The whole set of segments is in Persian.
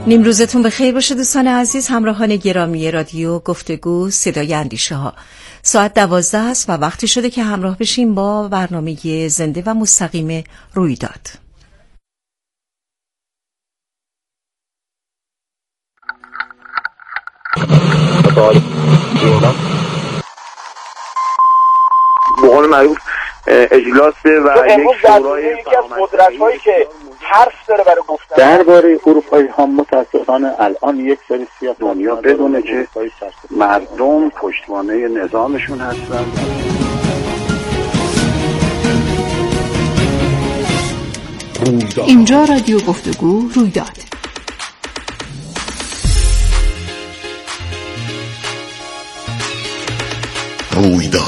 نیمروزتون بخیر باشه دوستان عزیز، همراهان گرامی رادیو گفتگو صدای اندیشه ها. ساعت 12 است و وقتی شده که همراه بشیم با برنامه زنده و مستقیم رویداد. بقول معروف اجلاسه و یک شورای یکی از قدرت‌هایی که حرف داره برای گفتن درباره اروپایی ها متاسفانه الان یک سری سیاست دنیا بدونه که مردم پشتوانه نظامشون هستن. اینجا رادیو گفتگو رویداد. رویداد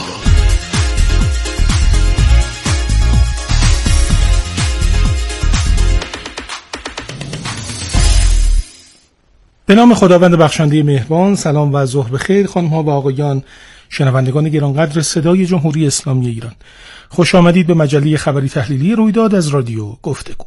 به نام خداوند بخشنده مهربان. سلام و ظهر بخیر خانم ها و آقایان، شنوندگان گرانقدر صدای جمهوری اسلامی ایران. خوش آمدید به مجله خبری تحلیلی رویداد از رادیو گفتگو.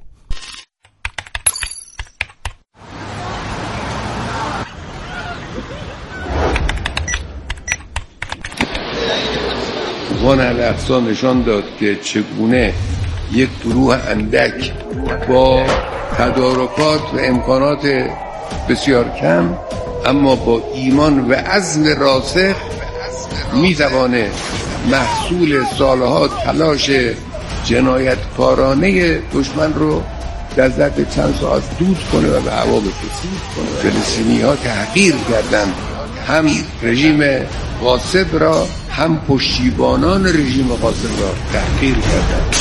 طوفان الاقصی نشان داد که چگونه یک گروه اندک با تدارکات و امکانات بسیار کم اما با ایمان و عزم راسخ میتوانه محصول سالها تلاش جنایتکارانه دشمن رو در ظرف چند ساعت دود کنه و به هوا بفرسته. فلسطینی‌ها تحقیر کردند هم رژیم غاصب را هم پشتیبانان رژیم غاصب را تحقیر کردند.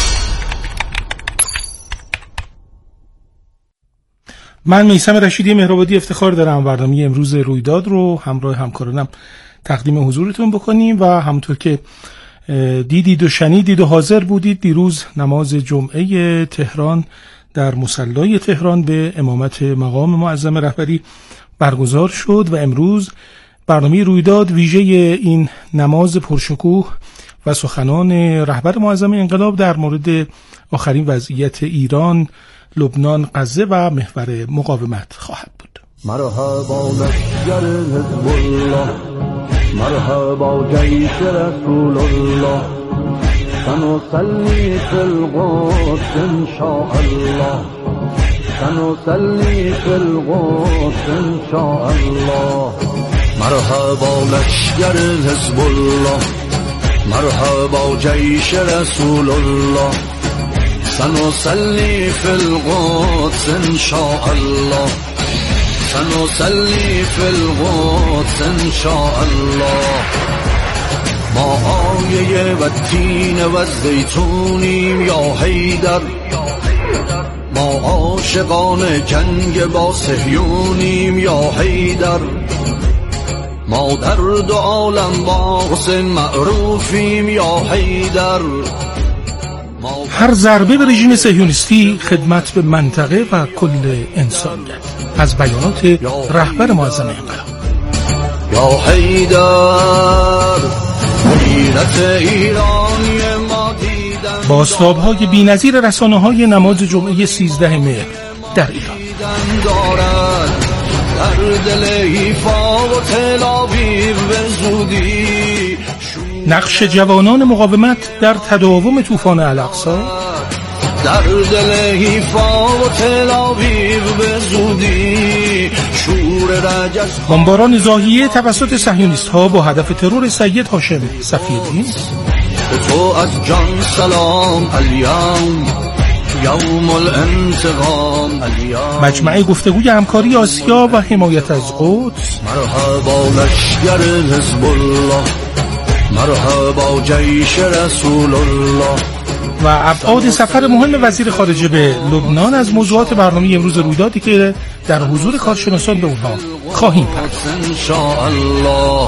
من میثم رشیدی مهرآبادی افتخار دارم برنامه امروز رویداد رو همراه همکارانم تقدیم حضورتون بکنیم و همونطور که دیدید و شنیدید و حاضر بودید، دیروز نماز جمعه تهران در مصلی تهران به امامت مقام معظم رهبری برگزار شد و امروز برنامه رویداد ویژه این نماز پرشکوه و سخنان رهبر معظم انقلاب در مورد آخرین وضعیت ایران، لبنان، غزه و محور مقاومت خواهد بود. مرحبا لشکر حزب الله، مرحبا جیش رسول الله، سنصلی فی القدس انشاء الله، سنصلی فی القدس انشاء الله. مرحبا لشکر حزب الله، مرحبا جیش رسول الله، سنصلي في القدس إن شاء الله، سنصلي في القدس إن شاء الله. ما آیه و تین و زیتونیم یا حیدر، ما عاشقان جنگ با صهیونیم یا حیدر، ما در دو عالم با حسین معروفیم یا حیدر. هر ضربه به رژیم صهیونیستی خدمت به منطقه و کل انسانیت، از بیانات رهبر معظم انقلاب. یا حیدر غیرت ایرانی ما دیدن، بازتاب‌های بی‌نظیر رسانه‌های نماز جمعه 13 مهر در ایران. دارد در دل حیفا و تل آویو به زودی، نقش جوانان مقاومت در تداوم طوفان الاقصی، در دل حیفا و تل آویو به زودی، شور رجز بمباران ضاحیه توسط صهیونیست‌ها با هدف ترور سید هاشم صفی‌الدین. به تو از جان سلام الیوم یوم الانتقام الیوم. مجمع گفتگوی همکاری آسیا و حمایت از قدس. مرحبا لشکر حزب الله، مرحبا جیش رسول الله. و ابعاد سفر مهم وزیر خارجه به لبنان از موضوعات برنامه امروز رویدادی که در حضور کارشناسان به اونها خواهیم پرداخت. انشاءالله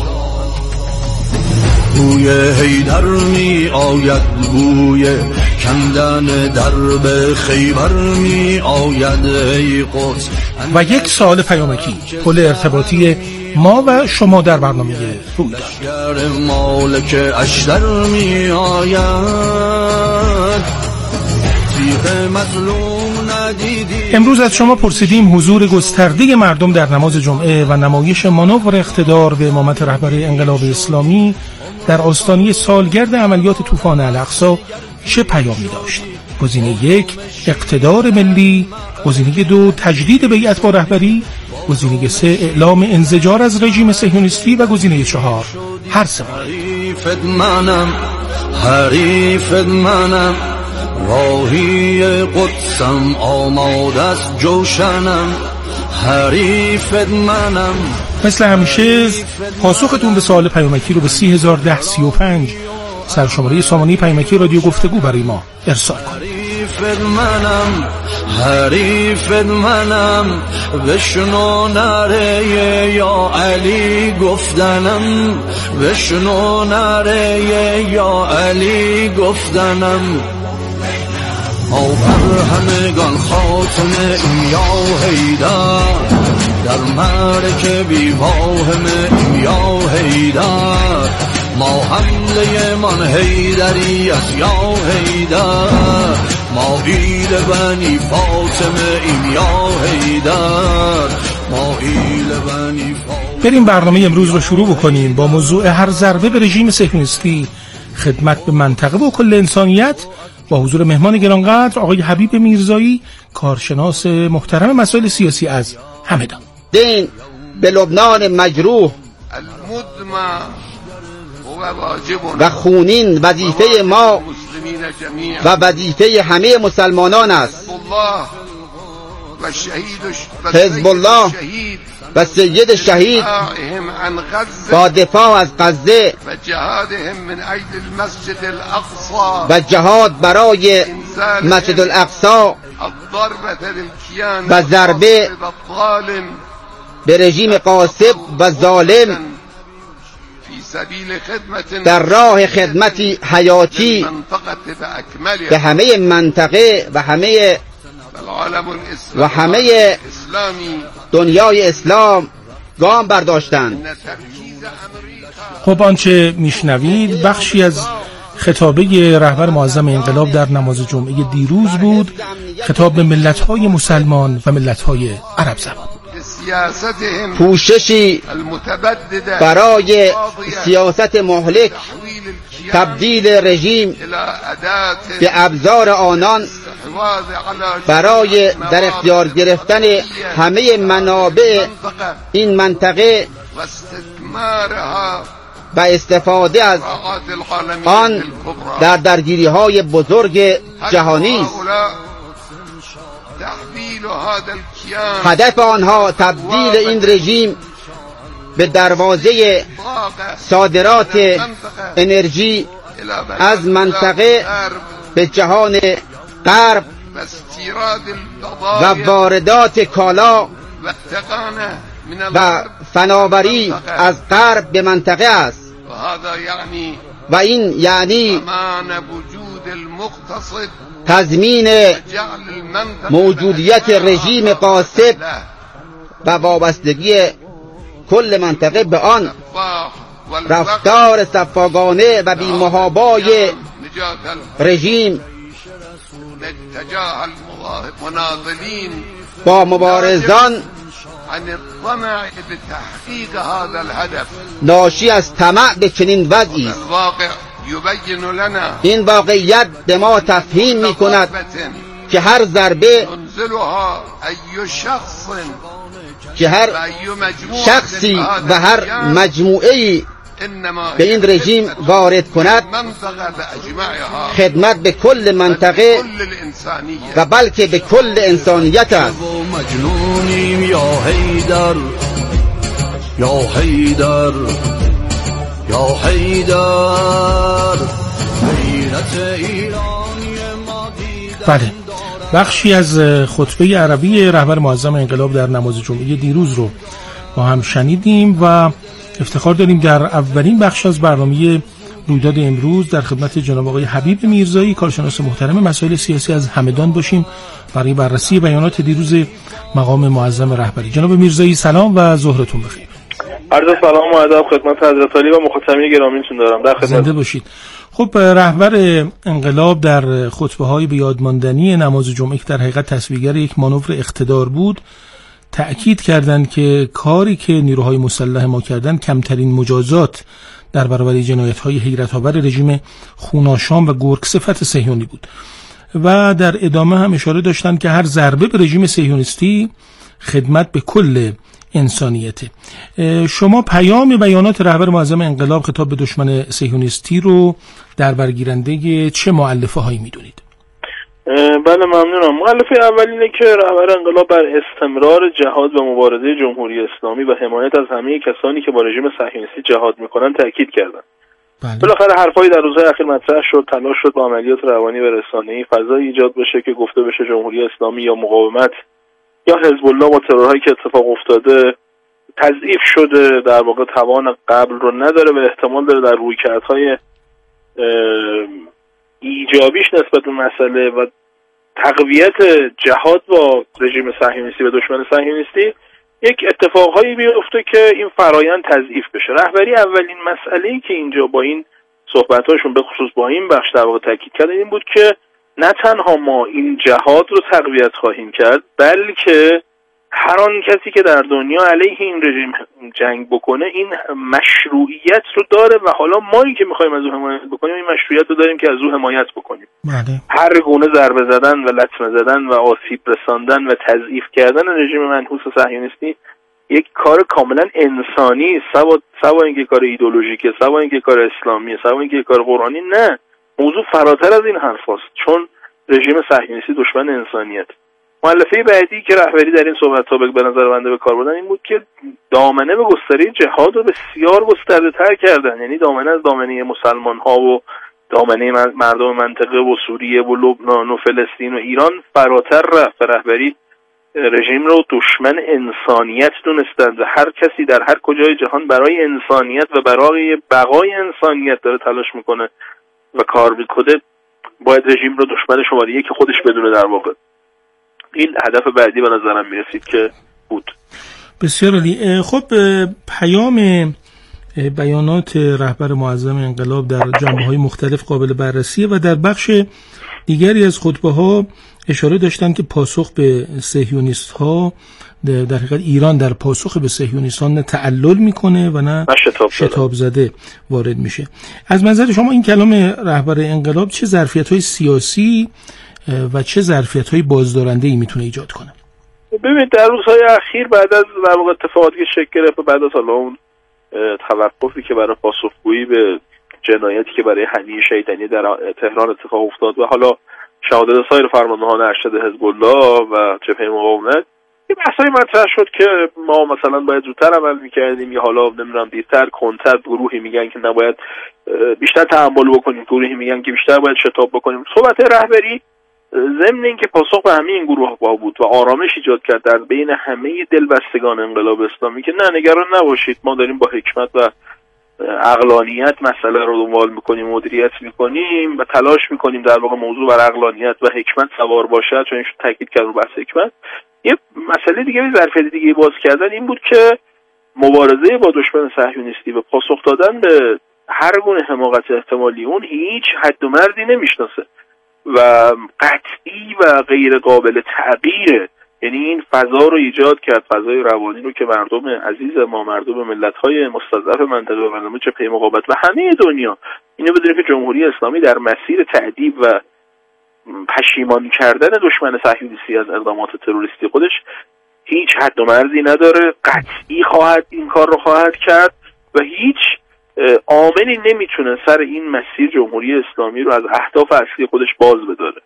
بوی حیدر می آید، بوی کندن درب خیبر می آید ای قدس. و یک سوال پیامکی، پل ارتباطی ما و شما در برنامه رویداد. مالک اشتر می آید، امروز از شما پرسیدیم حضور گسترده مردم در نماز جمعه و نمایش مانور اقتدار به امامت رهبر انقلاب اسلامی در آستانه سالگرد عملیات طوفان الاقصی چه پیامی داشت؟ گزینه 1 اقتدار ملی، گزینه 2 تجدید بیعت با رهبری، گزینه 3 اعلام انزجار از رژیم صهیونیستی و گزینه 4 هر سه مورد. حریف منم راهی قدسم آماده است جوشنم حریف منم. مثل همیشه پاسختون به سوال پیامکی رو به 301035 سرشماره سامانه پیامکی رادیو گفتگو برای ما ارسال کنید. حریف منم بشنو نره یا علی گفتنم بشنو نره یا علی گفتنم ما بر همگان خاتمه یا حیدر در معرکه بی واهمه یا حیدر ما حمله من حیدری از یا حیدر ما ایل بنی فاطمه این یا حیدر ما ایل بنی فاطمه. بریم برنامه امروز رو شروع بکنیم با موضوع هر ضربه به رژیم صهیونیستی خدمت به منطقه و کل انسانیت با حضور مهمان گرانقدر آقای حبیب میرزایی، کارشناس محترم مسائل سیاسی از همدان. دین به لبنان مجروح و خونین وظیفه ما و وظیفه همه مسلمانان است. حزب الله و سید شهید با دفاع از غزه و جهاد برای مسجد الاقصی و ضربه به رژیم غاصب و ظالم در راه خدمتی حیاتی به همه منطقه و همه دنیای اسلام گام برداشتند. خب آنچه میشنوید بخشی از خطابه رهبر معظم انقلاب در نماز جمعه دیروز بود، خطاب به ملت‌های مسلمان و ملت‌های عرب زبان. کوششی برای سیاست مهلک تبدیل رژیم به ابزار آنان برای در اختیار گرفتن همه منابع این منطقه و استفاده از آن در درگیری‌های بزرگ جهانی است. هدف آنها تبدیل این رژیم به دروازه صادرات انرژی از منطقه به جهان غرب و واردات کالا و فناوری از غرب به منطقه است و این یعنی تضمین موجودیت رژیم غاصب و وابستگی کل منطقه به آن. رفتار صفاگانه و بی‌محابای رژیم با مبارزان ناشی از طمع به چنین وضعی است. این واقعیت به ما تفهیم می کند که هر ضربه که هر شخصی و هر مجموعه‌ای به این رژیم وارد کند خدمت به کل منطقه و بلکه به کل انسانیت است. مجنونیم یا حیدر یا حیدر یا حیدر غیرت ایرانی ما دیدن. بله، بخشی از خطبه عربی رهبر معظم انقلاب در نماز جمعه دیروز رو با هم شنیدیم و افتخار داریم در اولین بخش از برنامه رویداد امروز در خدمت جناب آقای حبیب میرزایی، کارشناس محترم مسائل سیاسی از همدان باشیم برای بررسی بیانات دیروز مقام معظم رهبری. جناب میرزایی سلام و ظهرتون بخیر. عرض سلام و ادب خدمت حضرت عالی و مخاطبین گرامیتون دارم. در خدمت. زنده باشید. خب رهبر انقلاب در خطبه‌های به یاد ماندنی نماز جمعه که در حقیقت تصویرگر یک مانور اقتدار بود تأکید کردند که کاری که نیروهای مسلح ما کردند کمترین مجازات در برابر جنایت‌های حیرت‌آور رژیم خوناشام و گرگ صفت صهیونی بود و در ادامه هم اشاره داشتند که هر ضربه به رژیم صهیونیستی خدمت به کل انسانیته. شما پیام بیانات رهبر معظم انقلاب خطاب به دشمن صهیونیستی رو در برگیرنده چه مؤلفه هایی میدونید؟ بله ممنونم. مؤلفه اول اینه که رهبر انقلاب بر استمرار جهاد و مبارزه جمهوری اسلامی و حمایت از همه کسانی که با رژیم صهیونیستی جهاد میکنن تاکید کردن. بالاخره حرفایی در روزهای اخیر مطرح شد، تلاش شد با عملیات روانی و رسانه‌ای فضایی ایجاد بشه که گفته بشه جمهوری اسلامی یا مقاومت یا حزب الله با ترورهایی که اتفاق افتاده تضعیف شده، در واقع توان قبل رو نداره و احتمال داره در رویکردهای ایجابیش نسبت به مسئله و تقویت جهاد با رژیم صهیونیستی و دشمن صهیونیستی یک اتفاقهایی بیفته که این فرایند تضعیف بشه. رهبری اولین مسئله‌ای که اینجا با این صحبت‌هاشون به خصوص با این بخش در واقع تاکید کردن این بود که نه تنها ما این جهاد رو تقویت خواهیم کرد، بلکه هر آن کسی که در دنیا علیه این رژیم جنگ بکنه این مشروعیت رو داره و حالا مایی که میخوایم از او حمایت بکنیم این مشروعیت رو داریم که از او حمایت بکنیم. هر گونه ضربه زدن و لطمه زدن و آسیب رساندن و تضعیف کردن رژیم منحوس صهیونیستی یک کار کاملا انسانی، سوا اینکه کار ایدئولوژیکه، سوا اینکه کار اسلامیه، سوا اینکه کار قرآنی، نه، موضوع فراتر از این حرف هست، چون رژیم صهیونیستی دشمن انسانیت. مؤلفه بعدی که رهبری در این صحبت‌ها به نظر بنده به کار بردن این بود که دامنه به گستره جهاد رو بسیار گسترده‌تر کردن، یعنی دامنه از دامنه مسلمان‌ها و دامنه مردم منطقه و سوریه و لبنان و فلسطین و ایران فراتر رفت. رهبری رژیم رو دشمن انسانیت دونستند و هر کسی در هر کجای جهان برای انسانیت و برای بقای انسانیت داره تلاش میکنه و کار میکنه باید رژیم رو دشمن شماره یک خودش بدونه. در واقع این هدف بعدی به نظرم میرسید که بود. بسیار عالی. خب پیام بیانات رهبر معظم انقلاب در جنبه‌های مختلف قابل بررسیه و در بخش دیگری از خطبه‌ها اشاره داشتن که پاسخ به صهیونیست‌ها در حقیقت ایران در پاسخ به صهیونیستان نه تعلل میکنه و نه شتاب زده وارد میشه. از منظر شما این کلام رهبر انقلاب چه ظرفیت‌های سیاسی و چه ظرفیت‌های بازدارنده‌ای میتونه ایجاد کنه؟ ببینید در روزهای اخیر بعد از در واقع اتفاقاتی که شکل گرفت، بعد از حالا اون توقفی که برای پاسخگویی به جنایتی که برای حنیه شیطانی در تهران اتفاق افتاد و حالا شهادت سایر فرماندهان ارشد حزب الله و جبهه مقاومت، این بحثایی مطرح شد که ما مثلا باید زودتر عمل می‌کردیم یا حالا نمیدونم دیرتر، کنتر. گروهی میگن که نباید بیشتر تحمل بکنیم، گروهی میگن که بیشتر باید شتاب بکنیم. صحبت رهبری ضمن اینکه پاسخ به همه این گروه‌ها بود و آرامش ایجاد کرد در بین همه دلبستگان انقلاب اسلامی که نه، نگران نباشید، ما داریم با حکمت و عقلانیت مسئله رو دنبال میکنیم، مدیریت میکنیم و تلاش میکنیم در واقع موضوع بر عقلانیت و حکمت سوار باشد، چون این تاکید کرد رو بحث حکمت. یه مسئله دیگه، ظرفیت دیگه باز کردن این بود که مبارزه با دشمن صهیونیستی و پاسخ دادن به هر گونه حماقت احتمالی اون هیچ حد و مردی نمیشناسه و قطعی و غیر قابل تعبیره. یعنی این فضا رو ایجاد کرد، فضای روانی رو که مردم عزیز ما، مردم ملت‌های مستضعف منطقه و مردم جبهه مقاومت و همه دنیا اینو بدونید که جمهوری اسلامی در مسیر تعذیب و پشیمان کردن دشمن صهیونیستی از اقدامات تروریستی خودش هیچ حد و مرزی نداره، قطعی خواهد این کار رو خواهد کرد و هیچ عاملی نمیتونه سر این مسیر جمهوری اسلامی رو از اهداف اصلی خودش باز بداره.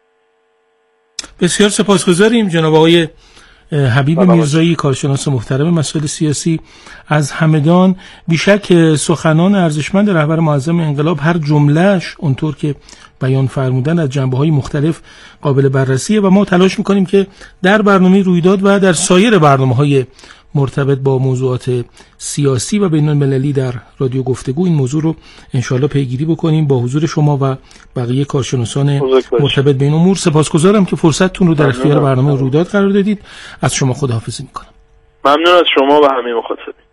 بسیار سپاسگزاریم جناب آقای حبیب میرزایی، کارشناس محترم مسائل سیاسی از همدان. بیشک سخنان ارزشمند رهبر معظم انقلاب هر جملهش اونطور که بیان فرمودن از جنبه‌های مختلف قابل بررسیه و ما تلاش می‌کنیم که در برنامه رویداد و در سایر برنامه‌های مرتبط با موضوعات سیاسی و بین‌المللی در رادیو گفتگو این موضوع رو انشالله پیگیری بکنیم با حضور شما و بقیه کارشناسان مرتبط به این امور. سپاسگزارم که فرصتتون رو در اختیار برنامه رویداد قرار دادید. از شما خداحافظی میکنم. ممنون از شما و همه مخاطبین.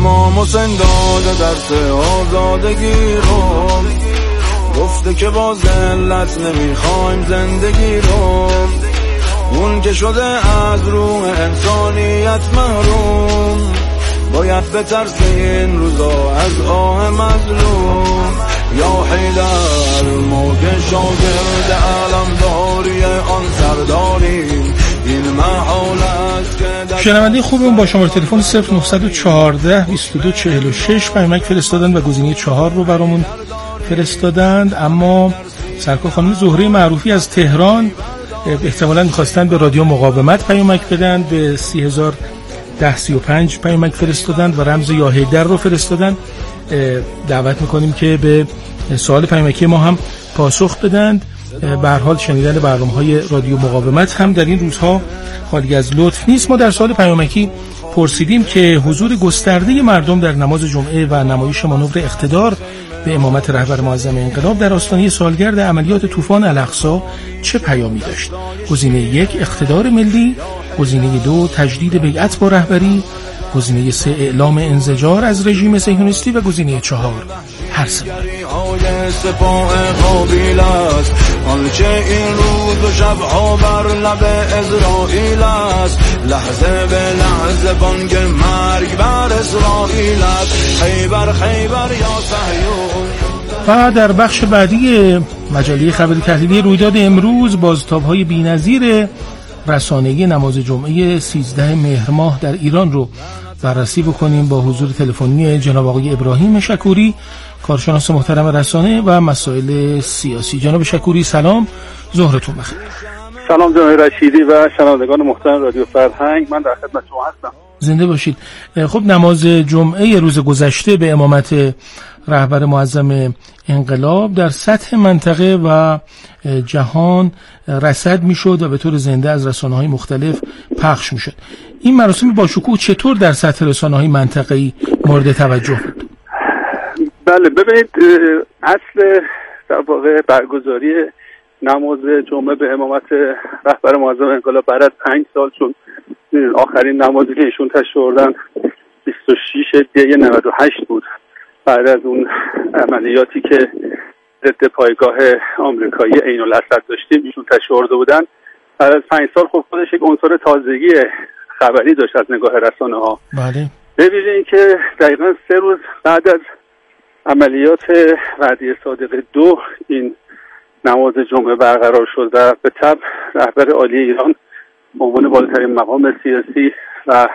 امام حسین داده درس آزادگی رو، گفته که با ذلت نمیخوایم زندگی رو، اون که شده از روح انسانیت محروم، باید بترسه این روزا از آه مظلوم. یا حیدر ما که شاگرد علمداری آن سرداریم، این محال است که شنونده خوبمون با شماره تلفن 0914 2246 پیامک فرستادن و گزینه 4 رو برامون فرستادند. اما سرکار خانم زهره معروفی از تهران احتمالاً می‌خواستن به رادیو مقاومت پیامک بدن، به 301035 پیامک فرستادن و رمز یا حیدر رو فرستادن. دعوت می‌کنیم که به سوال پیامکی ما هم پاسخ بدند. به هر حال شنیدن برنامه‌های رادیو مقاومت هم در این روزها خالی از لطف نیست. ما در سوال پیامکی پرسیدیم که حضور گسترده مردم در نماز جمعه و نمایش مانور اقتدار به امامت رهبر معظم انقلاب در آستانه سالگرد عملیات طوفان الاقصی چه پیامی داشت؟ گزینه 1 اقتدار ملی، گزینه 2 تجدید بیعت با رهبری، گزینه 3 اعلام انزجار از رژیم صهیونیستی و گزینه 4 هر سه. سپاه قابیل است آنچه این روز و شبها بر لب اسرائیل است، لحظه به لحظه بانگ مرگ بر اسرائیل است، خیبر خیبر یا صهیون. و در بخش بعدی مجله خبری تحلیلی رویداد امروز بازتاب‌های بی‌نظیر رسانه‌ای نماز جمعه 13 مهر ماه در ایران رو بررسی بکنیم با حضور تلفنی جناب آقای ابراهیم شکوری، کارشناس محترم رسانه و مسائل سیاسی. جناب شکوری سلام، ظهرتون بخیر. سلام جناب رشیدی و شنوندگان محترم رادیو فرهنگ، من در خدمت شما هستم. زنده باشید. خب نماز جمعه روز گذشته به امامت رهبر معظم انقلاب در سطح منطقه و جهان رصد میشد و به طور زنده از رسانه‌های مختلف پخش میشد. این مراسم با شکوه چطور در سطح رسانه‌های منطقه‌ای مورد توجه بود؟ بله ببینید، اصل در واقع برگزاری نماز جمعه به امامت رهبر معظم انقلاب بعد از 5 سال، چون آخرین نمازی که ایشون تشریف آوردن 26 دی 98 بود، بعد از اون عملیاتی که ضد پایگاه آمریکایی عین الاسد داشتیم ایشون تشریف آورده بودن. بعد از 5 سال خب خودش یک عنصر تازگی خبری داشت از نگاه رسانه‌ها. بله. ببینید اینکه دقیقاً 3 روز بعد از عملیات وعده صادق 2 این نماز جمعه برقرار شد و به طبع رهبر عالی ایران به عنوان بالاترین مقام سیاسی و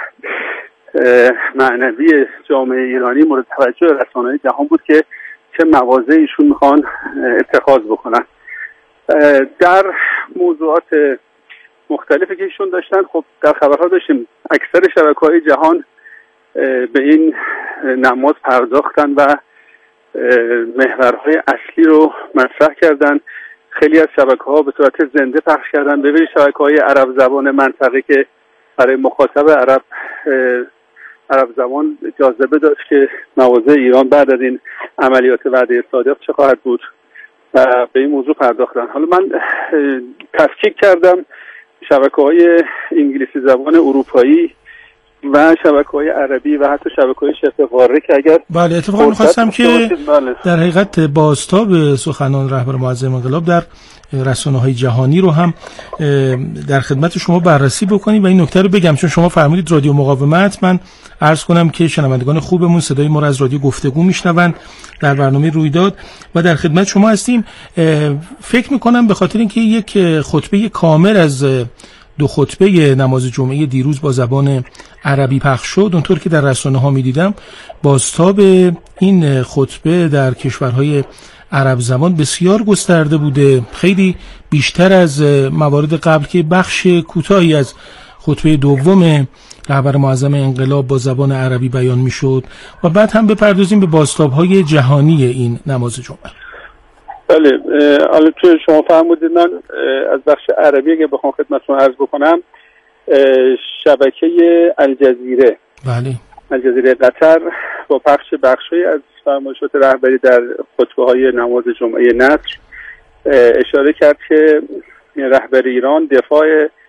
معنوی جامعه ایرانی مورد توجه رسانه‌های جهان بود که چه مواضعی ایشون میخوان اتخاذ بکنن. در موضوعات مختلفی که ایشون داشتن، خب در خبرها داشتیم اکثر شبکه‌های جهان به این نماز پرداختن و محورهای اصلی رو مطرح کردن. خیلی از شبکه‌ها به صورت زنده پخش کردن. ببینید شبکه‌های عرب زبان منطقه که برای مخاطب عرب زبان جاذبه داشت که مواضع ایران بعد از این عملیات وعده صادق چه خواهد بود و به این موضوع پرداختن. حالا من تفکیک کردم شبکه‌های انگلیسی زبان اروپایی و شبکه‌های عربی و حتی شبکه‌های شبه قاره که اگر بله اتفاقا می‌خواستم که در حقیقت بازتاب سخنان رهبر معظم انقلاب در رسانه‌های جهانی رو هم در خدمت شما بررسی بکنیم و این نکته رو بگم، چون شما فرمودید رادیو مقاومت، من عرض کنم که شنوندگان خوبمون صدای ما رو از رادیو گفتگو میشنون در برنامه رویداد و در خدمت شما هستیم. فکر میکنم به خاطر اینکه یک خطبه کامل از 2 خطبه نماز جمعه دیروز با زبان عربی پخش شد، اونطور که در رسانه ها میدیدم بازتاب این خطبه در کشورهای عرب زبان بسیار گسترده بوده، خیلی بیشتر از موارد قبل که بخش کوتاهی از خطبه دوم رهبر معظم انقلاب با زبان عربی بیان میشد و بعد هم بپردازیم به بازتاب‌های جهانی این نماز جمعه. بله، حالا تو شما فرمودید، من از بخش عربی اگه بخوام خدمتتون عرض بکنم، شبکه الجزیره، بله، الجزیره قطر با پخش بخشی از فرمایشات رهبری در خطبه‌های نماز جمعه نصر اشاره کرد که رهبر ایران دفاع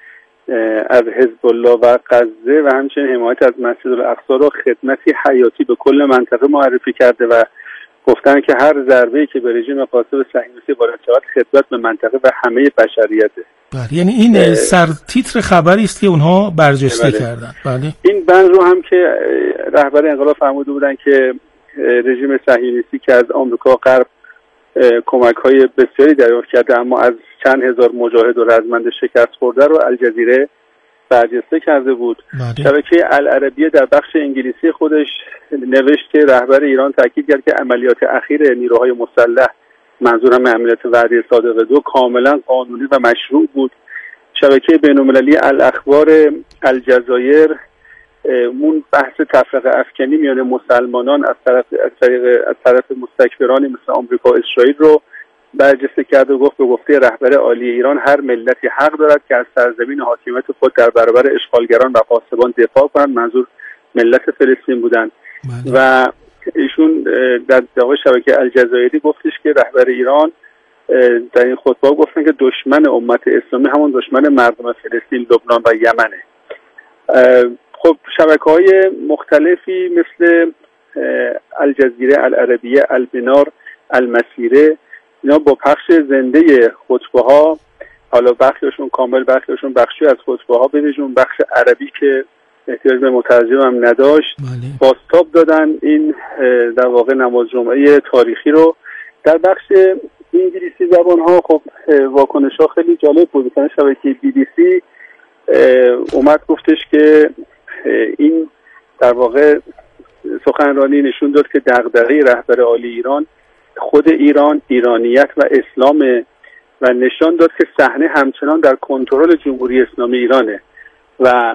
از حزب الله و غزه و همچنین حمایت از مسجد الاقصی رو خدمتی حیاتی به کل منطقه معرفی کرده و گفتن که هر ضربه‌ای که به رژیم قاسم صهیونیستی وارد شود خدمت به منطقه و همه بشریته. بله، یعنی این سرتیتر خبری است که اونها برجسته کردن. بله، این بند رو هم که رهبر انقلاب فرموده بودن که رژیم صهیونیستی که از آمریکا غرب کمک‌های بسیاری دریافت کرده اما از چند هزار مجاهد و رزمنده شکست خورده رو الجزیره برجسته کرده بود. شبکه العربیه در بخش انگلیسی خودش نوشت که رهبر ایران تاکید کرد که عملیات اخیر نیروهای مسلح، منظورم عملیات وعده صادق 2، کاملا قانونی و مشروع بود. شبکه بین‌المللی الاخبار الجزایر مون بحث تفرقه افکنی میان مسلمانان از طرف مستکبرانی مثل آمریکا و اسرائیل رو برجسته کرد و گفت به گفته رهبر عالی ایران هر ملتی حق دارد که از سرزمین حاکمیت خود در برابر اشغالگران و غاصبان دفاع کنند. منظور ملت فلسطین بودند. و ایشون در شبکه الجزایری گفتش که رهبر ایران در این خطبه گفتن که دشمن امت اسلامی همون دشمن مردم فلسطین، لبنان و یمنه. خب شبکه‌های مختلفی مثل الجزیره، العربیه، البنار، المسیره، اینا با پخش زنده خطبه‌ها، حالا بخششون کامل بخششون بخشی از خطبه‌ها بهشون بخش عربی که احتیاج به مترجم هم نداشت بازتاب دادن این در واقع نماز جمعه تاریخی رو. در بخش انگلیسی زبان‌ها خب واکنش‌ها خیلی جالب بود. مثلا شبکه BBC اومد گفتش که این در واقع سخنرانی نشون داد که دغدغه رهبر عالی ایران خود ایران، ایرانیت و اسلام و نشان داد که صحنه همچنان در کنترل جمهوری اسلامی ایرانه و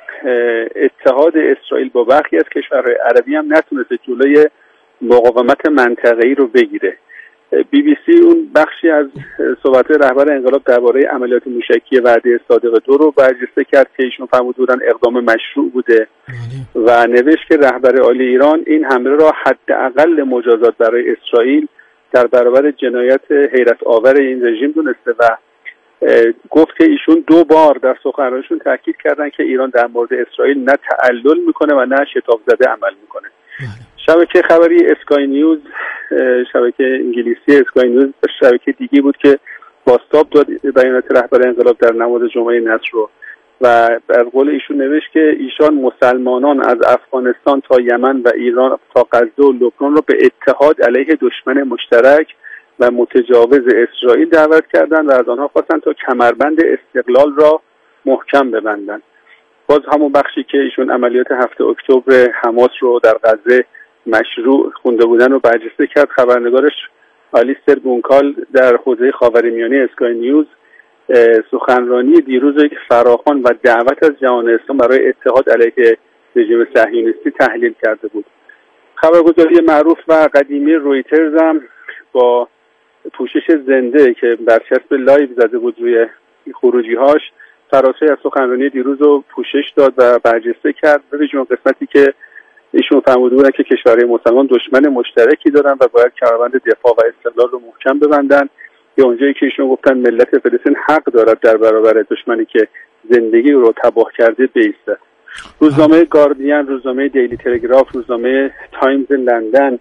اتحاد اسرائیل با برخی از کشورهای عربی هم نتونست جلوی مقاومت منطقه‌ای رو بگیره. BBC اون بخشی از صحبت رهبر انقلاب درباره عملیات موشکی وعده صادق 2 رو برجسته کرد که ایشون فرموده بودن اقدام مشروع بوده و نوشت که رهبر عالی ایران این حمله را حداقل مجازات برای اسرائیل در برابر جنایت حیرت آور این رژیم دونسته و گفت که ایشون 2 بار در سخنرانیشون تاکید کردن که ایران در مورد اسرائیل نه تعلل میکنه و نه شتاب زده عمل میکنه. شبکه خبری اسکای نیوز، شبکه انگلیسی اسکای نیوز شبکه دیگه بود که بازتاب داد بیانات رهبر انقلاب در نماز جمعه نصر رو و بر قول ایشون نوشت که ایشان مسلمانان از افغانستان تا یمن و ایران تا غزه و لبنان رو به اتحاد علیه دشمن مشترک و متجاوز اسرائیل دعوت کردند و از آنها خواستند تا کمربند استقلال را محکم ببندند. باز همون بخشی که ایشون عملیات 7 اکتبر حماس رو در غزه مشروع خونده بودن رو برجسته کرد. خبرنگارش آلیستر گونکال در حوزه خاورمیانه اسکای نیوز سخنرانی دیروز فراخوان و دعوت از جهان اسلام برای اتحاد علیه رژیم صهیونیستی تحلیل کرده بود. خبرگزاری معروف و قدیمی رویترز هم با پوشش زنده که برچسب لایو زده بود روی خروجی‌هاش فراسوی از سخنرانی دیروز رو پوشش داد و برجسته کرد. به ویژه قسمتی که ایشون فرموده بودن که کشورهای مسلمان دشمن مشترکی دارن و باید کمربند دفاع و استقلال رو محکم ببندن، یا اونجایی که ایشون گفتن ملت فلسطین حق دارد در برابر دشمنی که زندگی رو تباه کرده بایسته. روزنامه گاردین، روزنامه دیلی تلگراف، روزنامه تایمز لندن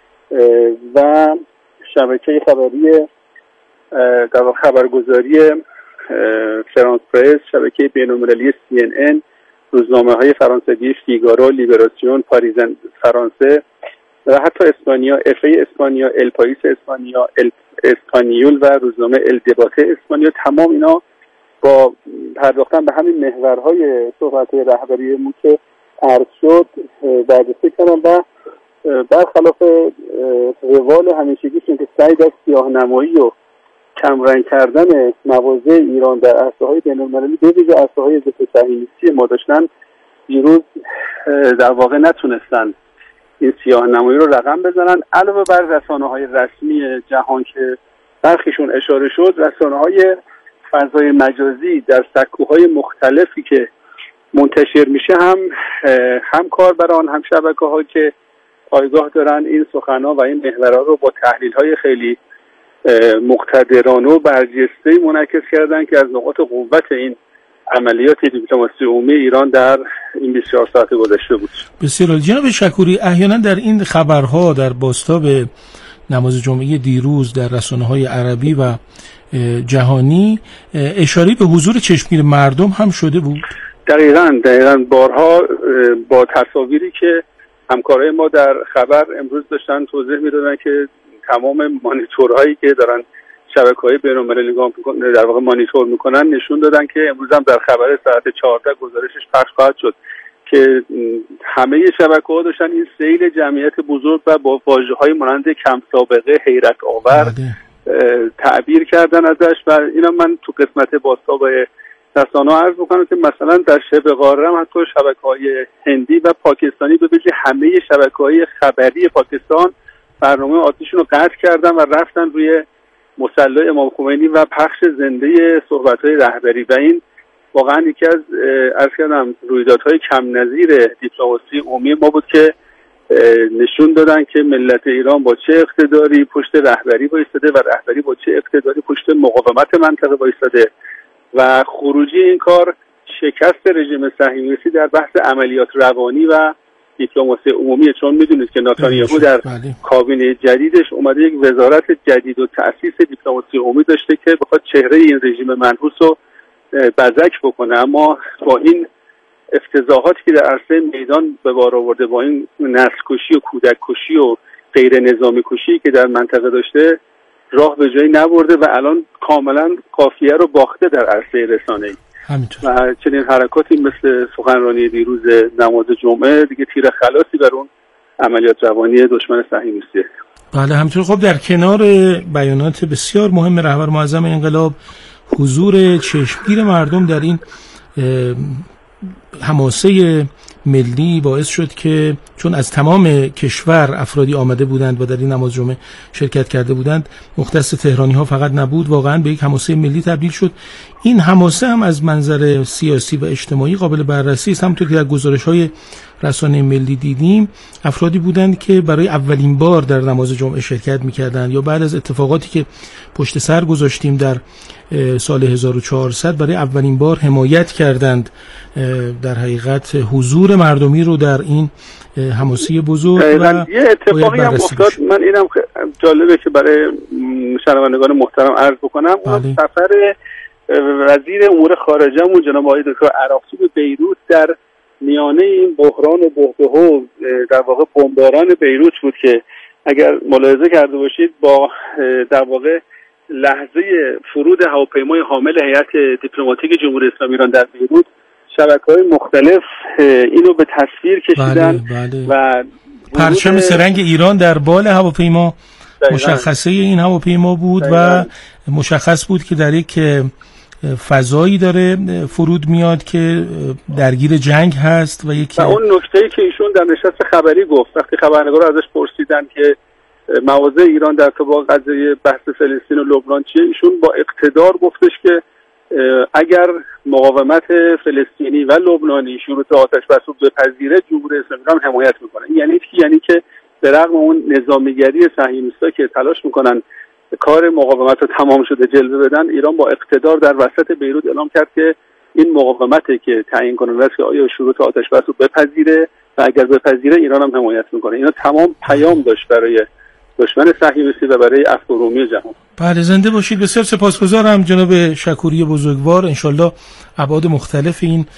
و شبکه خبری در خبرگزاری فرانس پرس، شبکه بین‌المللی CNN، روزنامه‌های فرانسوی فیگارو، لیبراسیون، پاریزن فرانسه و حتی اسپانیا، افای اسپانیا، ال پایس اسپانیا، اسپانیول و روزنامه ال دباته اسپانیا، تمام اینا با پرداختن به همین محورهای صحبت‌های رهبریمون که عرض شد بررسی کردن و برخلاف روال همیشگیشون که سعی داشت سیاه‌نمایی و کمرنگ کردن مواضع ایران در عرصه‌های بین‌المللی به ویژه عرصه‌های ضد صهیونیستی ما داشتن، دیروز در واقع نتونستن این سیاه‌نمایی رو رقم بزنن. علاوه بر رسانه‌های رسمی جهان که برخیشون اشاره شد، رسانه‌های فضای مجازی در سکوهای مختلفی که منتشر میشه هم کاربران هم شبکه‌ها که پایگاه دارن این سخن‌ها و این محورها رو با تحلیل‌های خیلی مقتدرانه و برجسته‌ای منعکس کردن که از نقاط قوت این عملیات دیپلماسی عمومی ایران در این 24 ساعت گذشته بود. بسیار عالی. جناب شکوری، احیانا در این خبرها در بازتاب نماز جمعه دیروز در رسانه‌های عربی و جهانی اشاره به حضور چشمگیر مردم هم شده بود. دقیقاً بارها با تصاویری که همکارای ما در خبر امروز داشتن توضیح میدادن که تمام مانیتورهایی که دارن شبکه‌های بین‌المللی در واقع مانیتور میکنن نشون دادن که امروز هم در خبر ساعت 14 گزارشش پخش خواهد شد که همه شبکه‌ها داشتن این سیل جمعیت بزرگ و با واژه‌های مانند کم سابقه، حیرت آور تعبیر کردن ازش. و اینا من تو قسمت بازتاب رسانه‌ها عرض می‌کنم که مثلا در شبه قاره هم حتی شبکه‌های هندی و پاکستانی به ویژه همه شبکه‌های خبری پاکستان برنامه عادیشون رو قطع کردن و رفتن روی مصلی امام خمینی و پخش زنده صحبت‌های رهبری و این واقعا یکی از رویدادهای کم نظیر دیپلماسی عمومی ما بود که نشون دادن که ملت ایران با چه اقتداری پشت رهبری وایساده و رهبری با چه اقتداری پشت مقاومت منطقه وایساده و خروجی این کار شکست رژیم صهیونیستی در بحث عملیات روانی و دیپلماسی عمومی. چون میدونید که نتانیاهو در کابینه جدیدش اومده یک وزارت جدید و تأسیس دیپلماسی عمومی داشته که بخواد چهره این رژیم منحوس رو بزک بکنه، اما با این افتضاحاتی که در عرصه میدان به بار آورده، با این نسل‌کشی و کودک کشی و غیر نظامی کشی که در منطقه داشته، راه به جایی نبرده و الان کاملا قافیه رو باخته در عرصه رسانه‌ای. و چنین حرکاتی مثل سخنرانی دیروز نماز جمعه دیگه تیر خلاصی بر اون عملیات روانی دشمن صهیونیستی. بله همینطور. خب در کنار بیانات بسیار مهم رهبر معظم انقلاب، حضور چشمگیر مردم در این حماسه ملی باعث شد که چون از تمام کشور افرادی آمده بودند و در این نماز جمعه شرکت کرده بودند، مختص تهرانی ها فقط نبود، واقعا به یک حماسه ملی تبدیل شد. این حماسه هم از منظر سیاسی و اجتماعی قابل بررسی است. همونطور که در گزارش‌های رسانه ملی دیدیم، افرادی بودند که برای اولین بار در نماز جمعه شرکت می‌کردند یا بعد از اتفاقاتی که پشت سر گذاشتیم در سال 1400 برای اولین بار حمایت کردند در حقیقت حضور مردمی رو در این حماسه بزرگ. و یه اتفاقی هم افتاد، من اینم جالبه که برای شنوندگان محترم عرض بکنم. اون سفر وزیر امور خارجه‌مون جناب آقای دکتر عراقچی به بیروت در میانه این بحران و بحبوح در واقع بمباران بیروت بود که اگر ملاحظه کرده باشید با در واقع لحظه فرود هواپیمای حامل هیئت دیپلماتیک جمهوری اسلامی ایران در بیروت شبکه‌های مختلف اینو به تصویر کشیدن. و پرچم سرنگ ایران در بال هواپیما مشخصه این هواپیما بود و مشخص بود که در یک فضایی داره فرود میاد که درگیر جنگ هست. و اون نکته‌ای که ایشون در نشست خبری گفت وقتی خبرنگارا ازش پرسیدن که مواضع ایران در ارتباط قضیه بحث فلسطین و لبنان چیه، ایشون با اقتدار گفتش که اگر مقاومت فلسطینی و لبنانی شروط آتش بس رو بپذیره، جمهوری اسلامی ایران حمایت میکنه. یعنی که به رغم اون نظامیگری صهیونیست‌ها که تلاش میکنن کار مقاومت رو تمام شده جلوه بدن، ایران با اقتدار در وسط بیروت اعلام کرد که این مقاومتی که تعیین کننده است که آیا شروط آتش بس رو بپذیره و اگر بپذیره ایران هم حمایت میکنه. اینا تمام پیام داشت برای دشمن صهیونیستی و برای افکار عمومی جهان. بله زنده باشید. بسیار سپاسگزارم جناب شکوری بزرگوار. انشالله ابعاد مختلف این